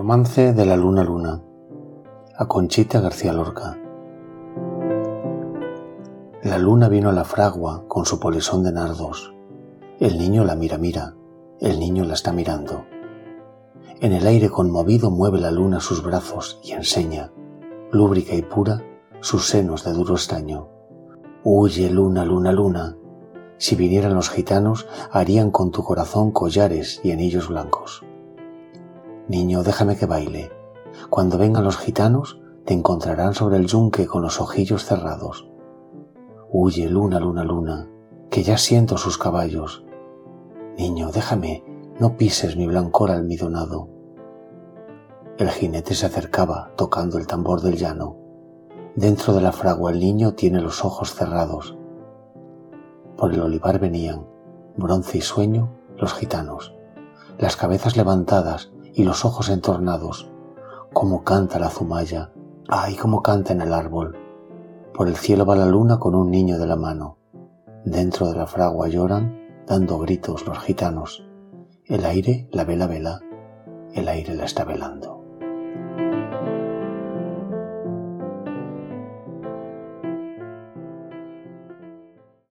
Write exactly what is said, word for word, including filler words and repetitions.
Romance de la luna luna, a Conchita García Lorca. La luna vino a la fragua con su polizón de nardos. El niño la mira mira, el niño la está mirando. En el aire conmovido mueve la luna sus brazos y enseña, lúbrica y pura, sus senos de duro estaño. Huye, luna, luna, luna. Si vinieran los gitanos, harían con tu corazón collares y anillos blancos. Niño, déjame que baile. Cuando vengan los gitanos, te encontrarán sobre el yunque con los ojillos cerrados. Huye, luna, luna, luna, que ya siento sus caballos. Niño, déjame, no pises mi blancor almidonado. El jinete se acercaba, tocando el tambor del llano. Dentro de la fragua el niño tiene los ojos cerrados. Por el olivar venían, bronce y sueño, los gitanos, las cabezas levantadas y los ojos entornados. Cómo canta la zumaya, ay, cómo canta en el árbol. Por el cielo va la luna con un niño de la mano. Dentro de la fragua lloran, dando gritos los gitanos. El aire la vela vela, el aire la está velando.